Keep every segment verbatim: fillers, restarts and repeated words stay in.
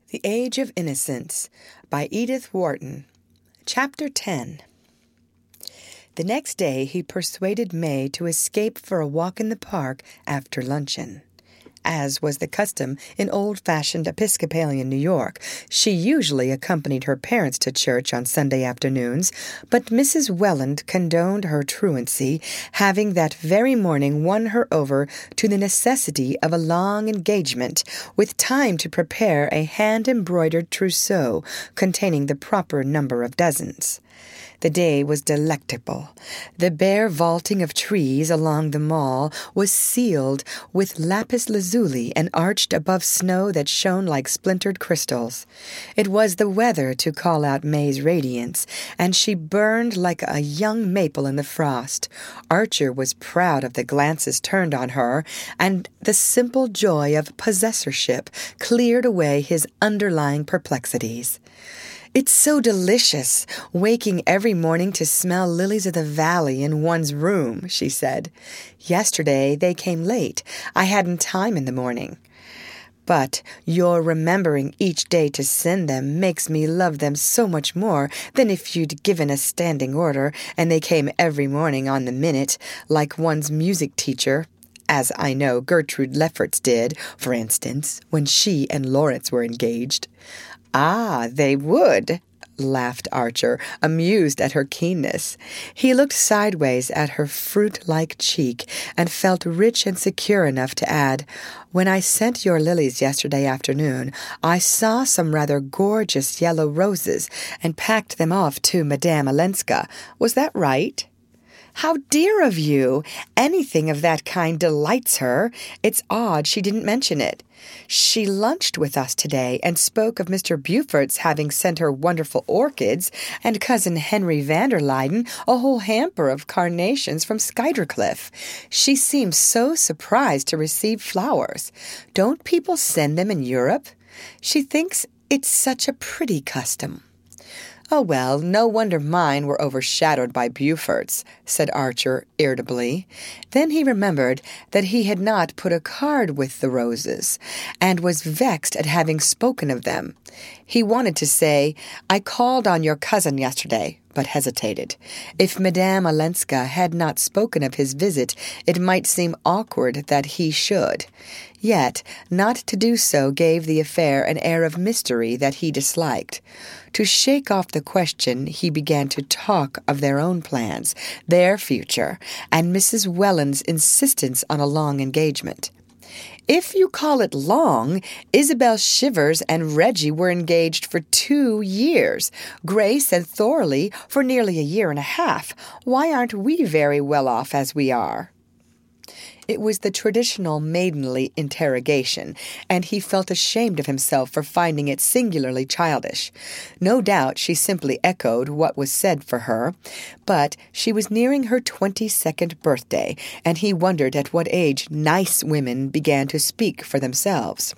The Age of Innocence by Edith Wharton. Chapter ten. The next day he persuaded May to escape for a walk in the park after luncheon. As was the custom in old-fashioned Episcopalian New York, she usually accompanied her parents to church on Sunday afternoons, but Missus Welland condoned her truancy, having that very morning won her over to the necessity of a long engagement, with time to prepare a hand-embroidered trousseau containing the proper number of dozens. The day was delectable. The bare vaulting of trees along the Mall was sealed with lapis lazuli and arched above snow that shone like splintered crystals. It was the weather to call out May's radiance, and she burned like a young maple in the frost. Archer was proud of the glances turned on her, and the simple joy of possessorship cleared away his underlying perplexities. "It's so delicious, waking every morning to smell lilies of the valley in one's room," she said. "Yesterday they came late. I hadn't time in the morning. But your remembering each day to send them makes me love them so much more than if you'd given a standing order and they came every morning on the minute, like one's music teacher, as I know Gertrude Lefferts did, for instance, when she and Lawrence were engaged." "Ah, they would," laughed Archer, amused at her keenness. He looked sideways at her fruit-like cheek and felt rich and secure enough to add, "When I sent your lilies yesterday afternoon, I saw some rather gorgeous yellow roses and packed them off to Madame Olenska. Was that right?" "How dear of you! Anything of that kind delights her. It's odd she didn't mention it. She lunched with us today and spoke of Mister Beaufort's having sent her wonderful orchids, and Cousin Henry van der Luyden a whole hamper of carnations from Skuytercliff. She seems so surprised to receive flowers. Don't people send them in Europe? She thinks it's such a pretty custom." "Oh, well, no wonder mine were overshadowed by Beaufort's," said Archer irritably. Then he remembered that he had not put a card with the roses, and was vexed at having spoken of them. He wanted to say, "I called on your cousin yesterday," but hesitated. If Madame Olenska had not spoken of his visit, it might seem awkward that he should. Yet not to do so gave the affair an air of mystery that he disliked. To shake off the question, he began to talk of their own plans, their future, and Missus Welland's insistence on a long engagement. "If you call it long, Isabel Shivers and Reggie were engaged for two years, Grace and Thorley for nearly a year and a half. Why aren't we very well off as we are?" It was the traditional maidenly interrogation, and he felt ashamed of himself for finding it singularly childish. No doubt she simply echoed what was said for her, but she was nearing her twenty-second birthday, and he wondered at what age nice women began to speak for themselves.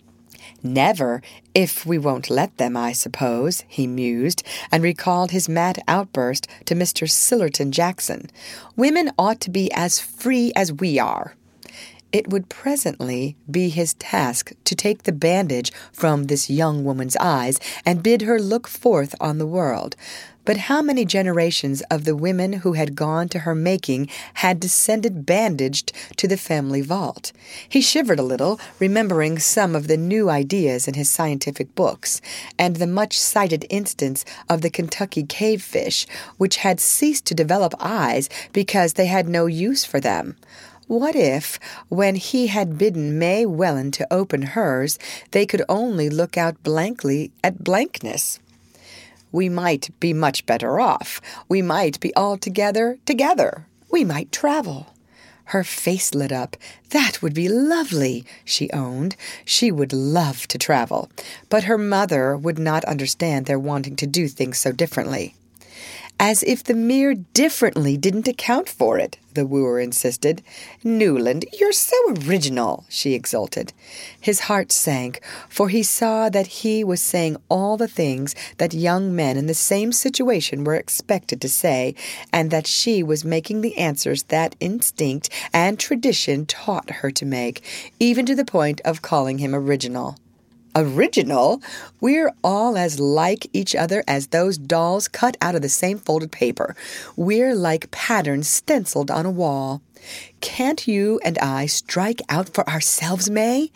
"Never, if we won't let them, I suppose," he mused, and recalled his mad outburst to Mister Sillerton Jackson. "Women ought to be as free as we are." It would presently be his task to take the bandage from this young woman's eyes and bid her look forth on the world. But how many generations of the women who had gone to her making had descended bandaged to the family vault? He shivered a little, remembering some of the new ideas in his scientific books, and the much-cited instance of the Kentucky cave-fish, which had ceased to develop eyes because they had no use for them. What if, when he had bidden May Welland to open hers, they could only look out blankly at blankness? "We might be much better off. We might be altogether together. We might travel." Her face lit up. "That would be lovely," she owned. She would love to travel, but her mother would not understand their wanting to do things so differently. "As if the mere differently didn't account for it," the wooer insisted. "Newland, you're so original," she exulted. His heart sank, for he saw that he was saying all the things that young men in the same situation were expected to say, and that she was making the answers that instinct and tradition taught her to make, even to the point of calling him original. Original? We're all as like each other as those dolls cut out of the same folded paper. We're like patterns stenciled on a wall. Can't you and I strike out for ourselves, May?"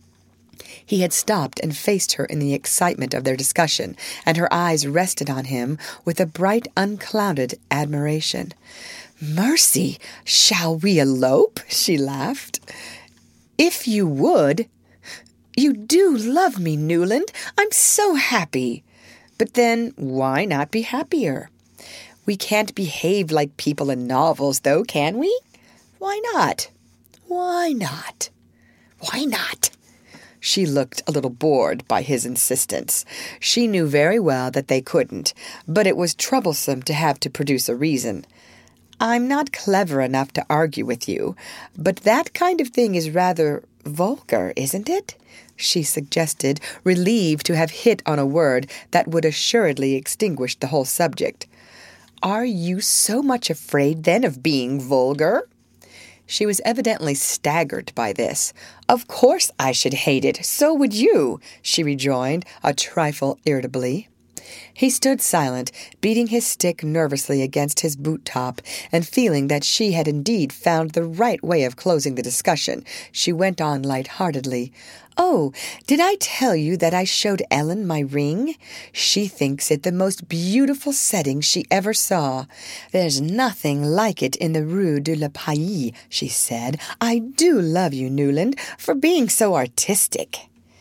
He had stopped and faced her in the excitement of their discussion, and her eyes rested on him with a bright, unclouded admiration. "Mercy, shall we elope?" she laughed. "If you would. You do love me, Newland. I'm so happy. But then, why not be happier? We can't behave like people in novels, though, can we? Why not? Why not? Why not?" She looked a little bored by his insistence. She knew very well that they couldn't, but it was troublesome to have to produce a reason. "I'm not clever enough to argue with you, but that kind of thing is rather vulgar, isn't it?" she suggested, relieved to have hit on a word that would assuredly extinguish the whole subject. "Are you so much afraid, then, of being vulgar?" She was evidently staggered by this. "Of course I should hate it. So would you," she rejoined, a trifle irritably. He stood silent, beating his stick nervously against his boot-top, and feeling that she had indeed found the right way of closing the discussion, she went on light-heartedly. "Oh, did I tell you that I showed Ellen my ring? She thinks it the most beautiful setting she ever saw. There's nothing like it in the Rue de la Paix, she said. I do love you, Newland, for being so artistic."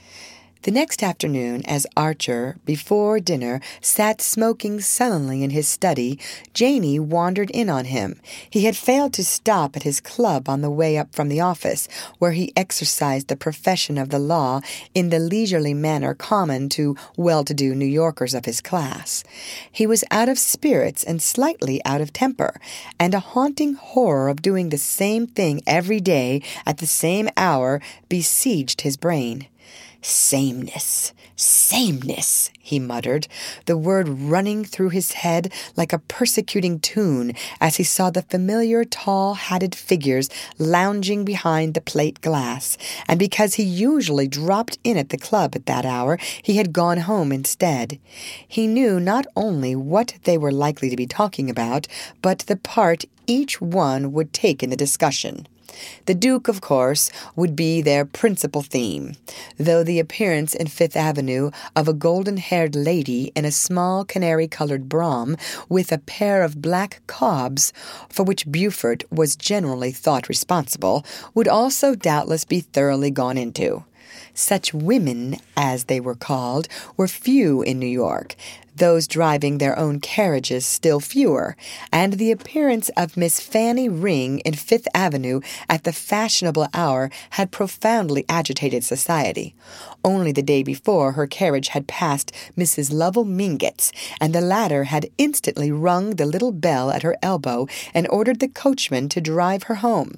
The next afternoon, as Archer, before dinner, sat smoking sullenly in his study, Janey wandered in on him. He had failed to stop at his club on the way up from the office, where he exercised the profession of the law in the leisurely manner common to well-to-do New Yorkers of his class. He was out of spirits and slightly out of temper, and a haunting horror of doing the same thing every day at the same hour besieged his brain. "Sameness, sameness," he muttered, the word running through his head like a persecuting tune as he saw the familiar tall hatted figures lounging behind the plate glass, and because he usually dropped in at the club at that hour, he had gone home instead. He knew not only what they were likely to be talking about, but the part each one would take in the discussion. The Duke, of course, would be their principal theme, though the appearance in Fifth Avenue of a golden-haired lady in a small canary-colored brougham with a pair of black cobs, for which Beaufort was generally thought responsible, would also doubtless be thoroughly gone into. Such women, as they were called, were few in New York, those driving their own carriages still fewer, and the appearance of Miss Fanny Ring in Fifth Avenue at the fashionable hour had profoundly agitated society. Only the day before her carriage had passed Missus Lovell Mingott's, and the latter had instantly rung the little bell at her elbow and ordered the coachman to drive her home.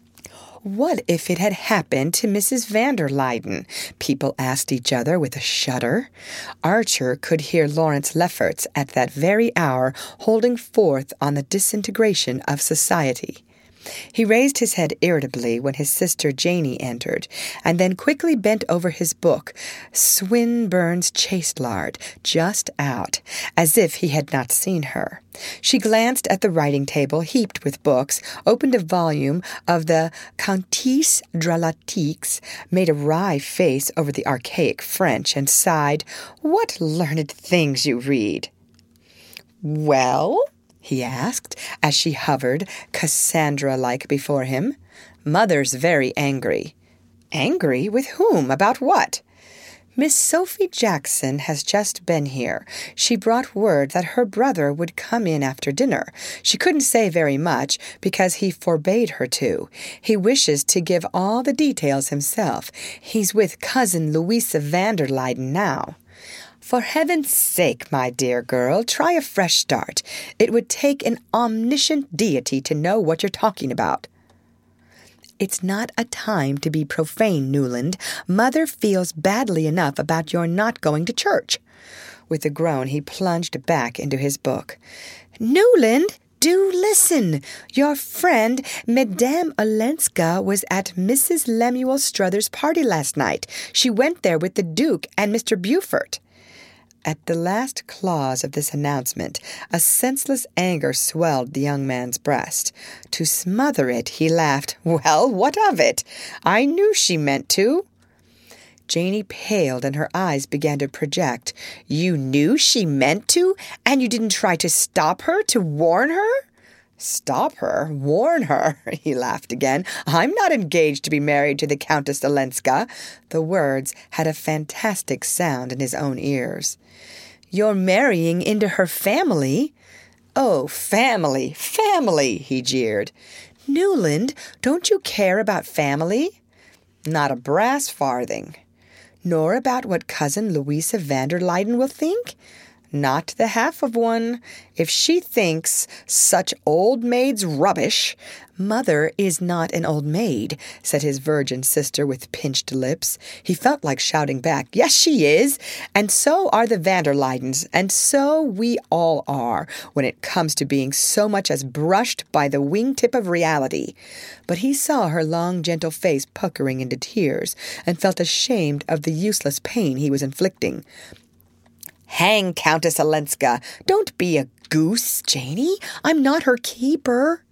What if it had happened to Missus van der Luyden? People asked each other with a shudder. Archer could hear Lawrence Lefferts at that very hour holding forth on the disintegration of society. He raised his head irritably when his sister Janey entered, and then quickly bent over his book, Swinburne's Chastelard, just out, as if he had not seen her. She glanced at the writing-table heaped with books, opened a volume of the Countess Dramatique, made a wry face over the archaic French, and sighed, "What learned things you read!" "Well?" he asked, as she hovered, Cassandra-like, before him. "Mother's very angry." "Angry? With whom? About what?" "Miss Sophie Jackson has just been here. She brought word that her brother would come in after dinner. She couldn't say very much, because he forbade her to. He wishes to give all the details himself. He's with Cousin Louisa van der Luyden now." "For heaven's sake, my dear girl, try a fresh start. It would take an omniscient deity to know what you're talking about." "It's not a time to be profane, Newland. Mother feels badly enough about your not going to church." With a groan, he plunged back into his book. "Newland, do listen. Your friend, Madame Olenska, was at Missus Lemuel Struthers' party last night. She went there with the Duke and Mister Beaufort." At the last clause of this announcement, a senseless anger swelled the young man's breast. To smother it, he laughed. "Well, what of it? I knew she meant to." Janey paled and her eyes began to project. "You knew she meant to, and you didn't try to stop her, to warn her?" "Stop her? Warn her?" He laughed again. "I'm not engaged to be married to the Countess Olenska." The words had a fantastic sound in his own ears. "You're marrying into her family." "Oh, family, family," he jeered. "Newland, don't you care about family?" "Not a brass farthing." "Nor about what Cousin Louisa van der Luyden will think?" "Not the half of one. If she thinks such old maid's rubbish—" "Mother is not an old maid," said his virgin sister with pinched lips. He felt like shouting back, "Yes, she is, and so are the van der Luydens, and so we all are, when it comes to being so much as brushed by the wing-tip of reality." But he saw her long, gentle face puckering into tears, and felt ashamed of the useless pain he was inflicting. "Hang Countess Olenska! Don't be a goose, Janey. I'm not her keeper."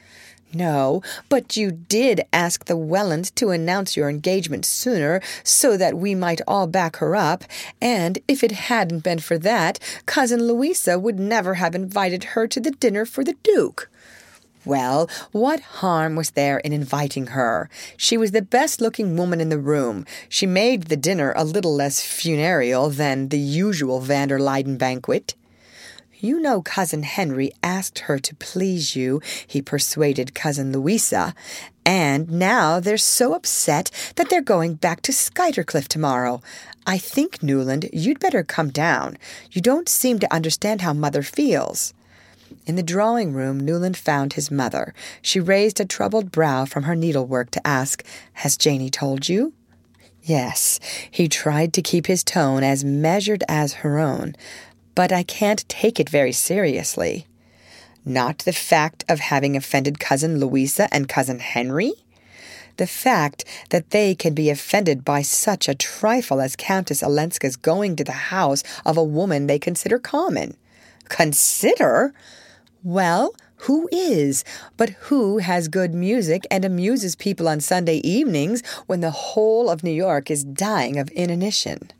"No, but you did ask the Wellands to announce your engagement sooner so that we might all back her up, and if it hadn't been for that, Cousin Louisa would never have invited her to the dinner for the Duke." Well, what harm was there in inviting her? She was the best-looking woman in the room. She made the dinner a little less funereal than the usual van der Luyden banquet. "You know Cousin Henry asked her to please you. He persuaded Cousin Louisa. And now they're so upset that they're going back to Skuytercliff tomorrow. I think, Newland, you'd better come down. You don't seem to understand how Mother feels." In the drawing-room, Newland found his mother. She raised a troubled brow from her needlework to ask, "Has Janey told you?" "Yes." He tried to keep his tone as measured as her own. "But I can't take it very seriously." "Not the fact of having offended Cousin Louisa and Cousin Henry?" "The fact that they can be offended by such a trifle as Countess Olenska's going to the house of a woman they consider common." "Consider?" "Well, who is? But who has good music and amuses people on Sunday evenings when the whole of New York is dying of inanition?"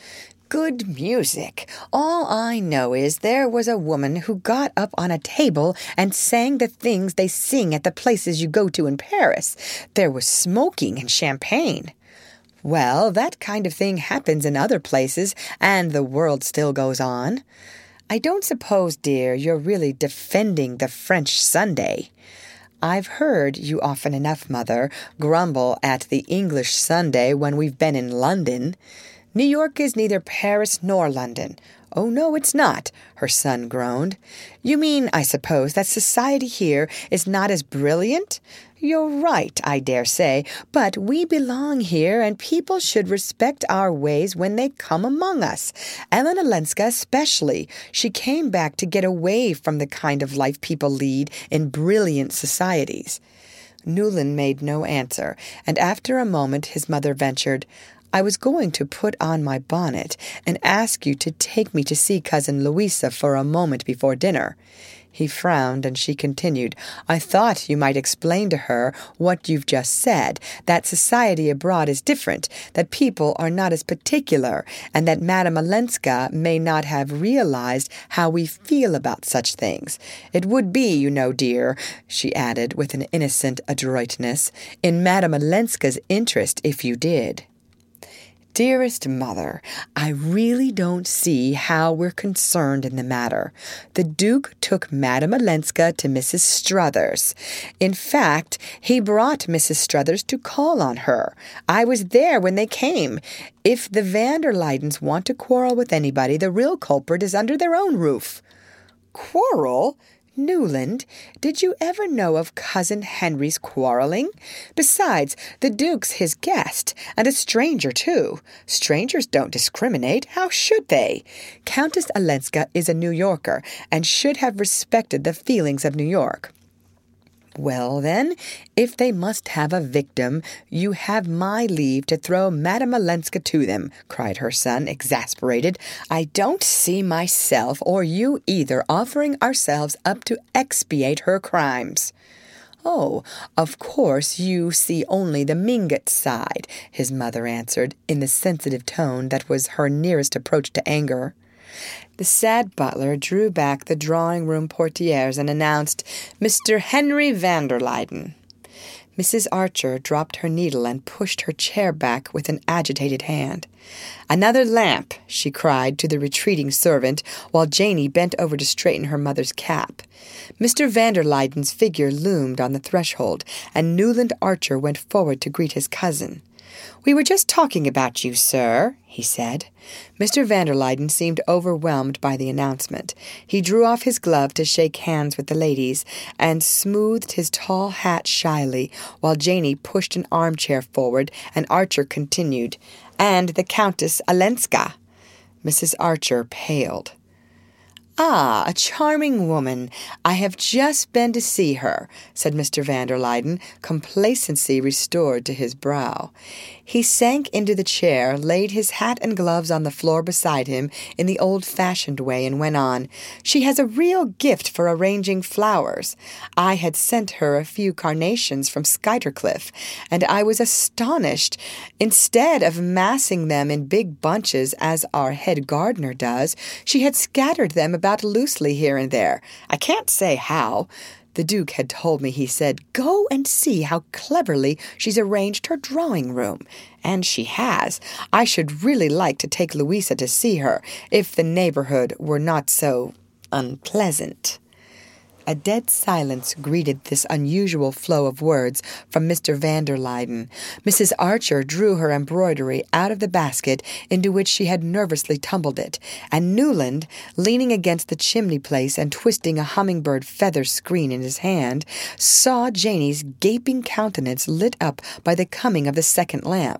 "Good music. All I know is there was a woman who got up on a table and sang the things they sing at the places you go to in Paris. There was smoking and champagne." "Well, that kind of thing happens in other places, and the world still goes on." "I don't suppose, dear, you're really defending the French Sunday." "I've heard you often enough, Mother, grumble at the English Sunday when we've been in London." "New York is neither Paris nor London." "Oh, no, it's not," her son groaned. "You mean, I suppose, that society here is not as brilliant?" "You're right, I dare say, but we belong here, and people should respect our ways when they come among us. Ellen Olenska especially. She came back to get away from the kind of life people lead in brilliant societies." Newland made no answer, and after a moment his mother ventured, "I was going to put on my bonnet and ask you to take me to see Cousin Louisa for a moment before dinner." He frowned, and she continued, "I thought you might explain to her what you've just said, that society abroad is different, that people are not as particular, and that Madame Olenska may not have realized how we feel about such things. It would be, you know, dear," she added with an innocent adroitness, "in Madame Olenska's interest if you did." "Dearest Mother, I really don't see how we're concerned in the matter. The Duke took Madame Olenska to Missus Struthers. In fact, he brought Missus Struthers to call on her. I was there when they came. If the van der Luydens want to quarrel with anybody, the real culprit is under their own roof." "Quarrel? Newland, did you ever know of Cousin Henry's quarreling? Besides, the Duke's his guest, and a stranger, too. Strangers don't discriminate. How should they? Countess Olenska is a New Yorker, and should have respected the feelings of New York. Well, then, if they must have a victim, you have my leave to throw Madame Olenska to them, cried her son, exasperated. I don't see myself, or you either, offering ourselves up to expiate her crimes. Oh, of course you see only the Mingott side, his mother answered, in the sensitive tone that was her nearest approach to anger. The sad butler drew back the drawing-room portieres and announced, Mister Henry van der Luyden. Missus Archer dropped her needle and pushed her chair back with an agitated hand. Another lamp, she cried to the retreating servant, while Janey bent over to straighten her mother's cap. Mister van der Luyden's figure loomed on the threshold, and Newland Archer went forward to greet his cousin. We were just talking about you, sir, he said. Mister van der Luyden seemed overwhelmed by the announcement. He drew off his glove to shake hands with the ladies, and smoothed his tall hat shyly, while Janey pushed an armchair forward, and Archer continued, And the Countess Olenska. Missus Archer paled. Ah, a charming woman. I have just been to see her, said Mister van der Luyden, complacency restored to his brow. He sank into the chair, laid his hat and gloves on the floor beside him in the old-fashioned way, and went on. She has a real gift for arranging flowers. I had sent her a few carnations from Skuytercliff, and I was astonished. Instead of massing them in big bunches, as our head gardener does, she had scattered them about About loosely here and there. I can't say how. The Duke had told me, he said, Go and see how cleverly she's arranged her drawing-room. And she has. I should really like to take Louisa to see her, if the neighborhood were not so unpleasant. A dead silence greeted this unusual flow of words from Mister van der Luyden. Missus Archer drew her embroidery out of the basket into which she had nervously tumbled it, and Newland, leaning against the chimney-place and twisting a hummingbird feather screen in his hand, saw Janey's gaping countenance lit up by the coming of the second lamp.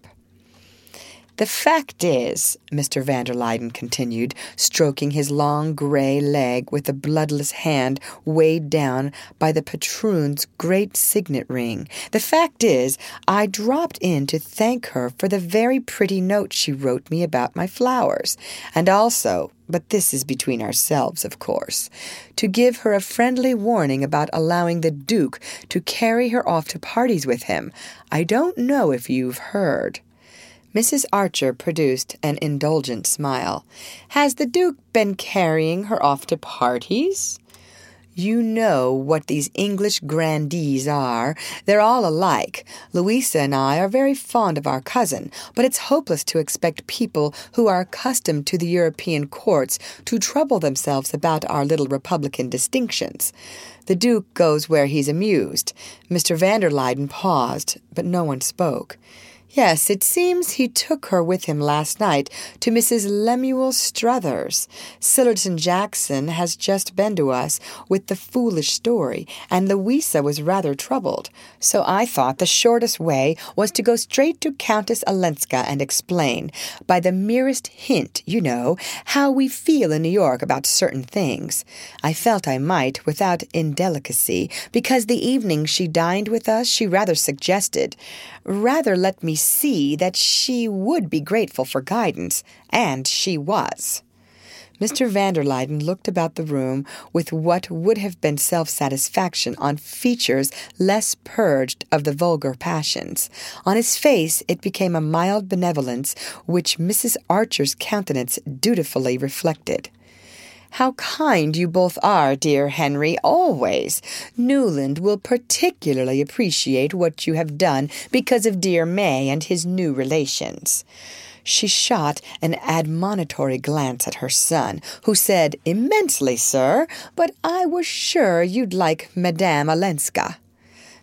The fact is, Mister van der Luyden continued, stroking his long grey leg with a bloodless hand weighed down by the patroon's great signet ring, the fact is, I dropped in to thank her for the very pretty note she wrote me about my flowers, and also, but this is between ourselves, of course, to give her a friendly warning about allowing the Duke to carry her off to parties with him. I don't know if you've heard. Missus Archer produced an indulgent smile. Has the Duke been carrying her off to parties? You know what these English grandees are. They're all alike. Louisa and I are very fond of our cousin, but it's hopeless to expect people who are accustomed to the European courts to trouble themselves about our little republican distinctions. The Duke goes where he's amused. Mister van der Luyden paused, but no one spoke. Yes, it seems he took her with him last night to Missus Lemuel Struthers. Sillerton Jackson has just been to us with the foolish story, and Louisa was rather troubled. So I thought the shortest way was to go straight to Countess Olenska and explain, by the merest hint, you know, how we feel in New York about certain things. I felt I might, without indelicacy, because the evening she dined with us she rather suggested, rather let me see that she would be grateful for guidance, and she was. Mister van der Luyden looked about the room with what would have been self-satisfaction on features less purged of the vulgar passions. On his face it became a mild benevolence which Missus Archer's countenance dutifully reflected. How kind you both are, dear Henry, always. Newland will particularly appreciate what you have done because of dear May and his new relations. She shot an admonitory glance at her son, who said, Immensely, sir, but I was sure you'd like Madame Olenska.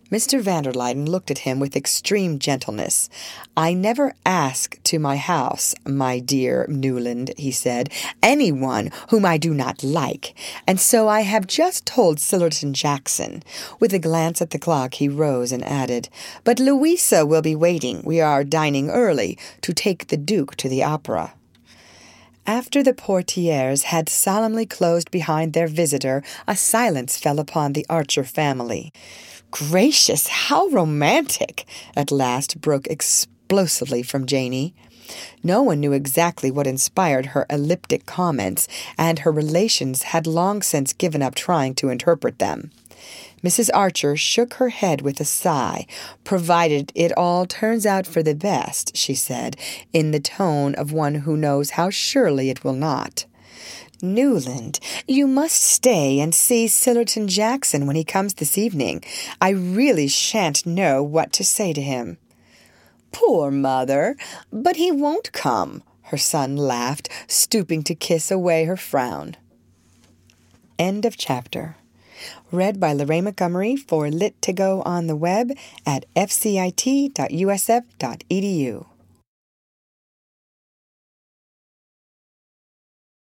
Mister Van der Luyden looked at him with extreme gentleness. "I never ask to my house, my dear Newland," he said, "anyone whom I do not like, and so I have just told Sillerton Jackson." With a glance at the clock, he rose and added, "But Louisa will be waiting. We are dining early to take the Duke to the opera." After the portieres had solemnly closed behind their visitor, a silence fell upon the Archer family. "Gracious, how romantic!" at last broke explosively from Janey. No one knew exactly what inspired her elliptic comments, and her relations had long since given up trying to interpret them. Missus Archer shook her head with a sigh. "Provided it all turns out for the best," she said, in the tone of one who knows how surely it will not. "Newland, you must stay and see Sillerton Jackson when he comes this evening. I really shan't know what to say to him." "Poor mother! But he won't come," her son laughed, stooping to kiss away her frown. End of chapter. Read by Lorraine Montgomery for Lit to Go on the web at f c i t dot u s f dot e d u.